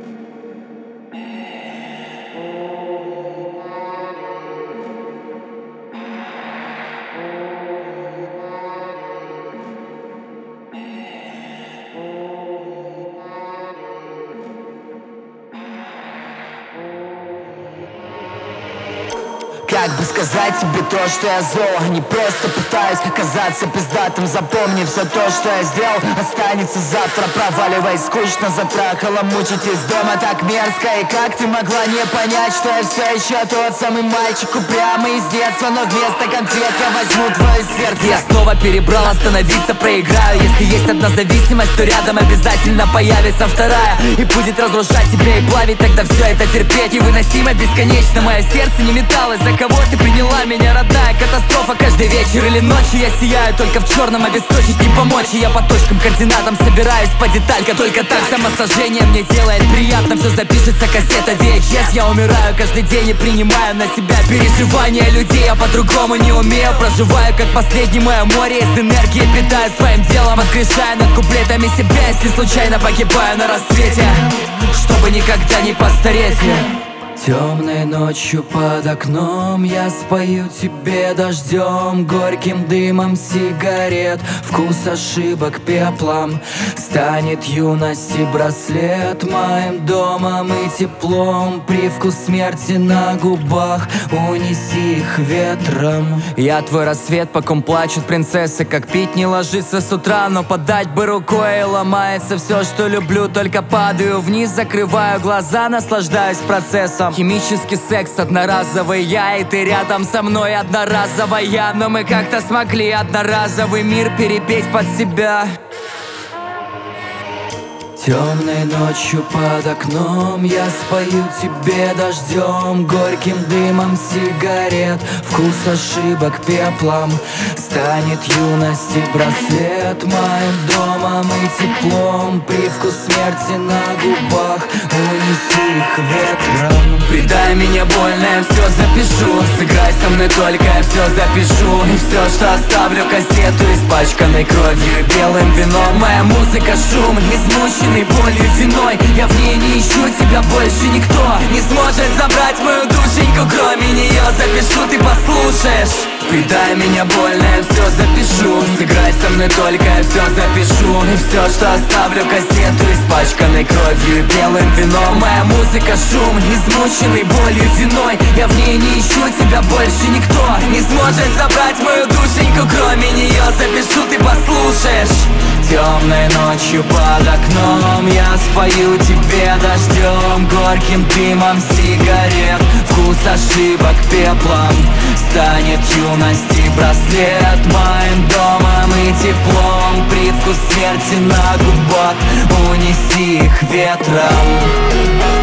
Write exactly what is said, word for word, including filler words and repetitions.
Как бы сказать тебе то, что я зол? Не просто пытаюсь казаться пиздатым. Запомни, все то, что я сделал, останется завтра. Проваливай, скучно затрахала, мучить из дома так мерзко. И как ты могла не понять, что я все еще тот самый мальчик упрямый из детства, но вместо конфет я возьму твое сердце. Я снова перебрал, остановиться проиграю. Если есть одна зависимость, то рядом обязательно появится вторая. И будет разрушать тебя и плавить, тогда все это терпеть невыносимо, бесконечно. Мое сердце не металось, за кого ты приняла меня, родная? Катастрофа каждый вечер или ночью. Я сияю только в черном, обесточить не помочь. И я по точкам, координатам собираюсь по деталькам. Только так самосожжение мне делает приятно. Все запишется, кассета ви эйч эс. Я умираю каждый день и принимаю на себя переживания людей. Я по-другому не умею, проживаю как последний мое море. Из энергии питаю своим делом, воскрешая над куплетами себя, если случайно погибаю на рассвете, чтобы никогда не постареть. Темной ночью под окном я спою тебе дождем, горьким дымом сигарет, вкус ошибок пеплом. Станет юности браслет моим домом и теплом, привкус смерти на губах, унеси их ветром. Я твой рассвет, по ком плачут принцессы, как пить не ложится с утра, но подать бы рукой, и ломается все, что люблю, только падаю вниз, закрываю глаза, наслаждаюсь процессом. Химический секс, одноразовый я, и ты рядом со мной, одноразовая. Но мы как-то смогли одноразовый мир перепеть под себя. Темной ночью под окном я спою тебе дождем, горьким дымом сигарет, вкус ошибок пеплом. Станет юности браслет моим домом и теплом, привкус смерти на губах, унеси их ветром. Предай меня больно, я все запишу, сыграй со мной только, я все запишу. И все, что оставлю, кассету, испачканной кровью и белым вином. Моя музыка шум, измученный болью виной. Я в ней не ищу тебя, больше никто не сможет забрать мою душеньку, кроме нее. Запишу, ты послушаешь. Предай меня больно, я все запишу, сыграй со мной только, я все запишу. И все, что оставлю, кассету, испачканной кровью и белым вином. Моя музыка шум, измученный болью виной. Я в ней не ищу тебя, больше никто не сможет забрать мою душеньку, кроме нее. Запишу, ты послушаешь. Темной ночью под окном я спою тебе дождем, горьким дымом сигарет, вкус ошибок пеплом. Станет юности браслет моим домом и теплом, привкус смерти на губах, унеси их ветром.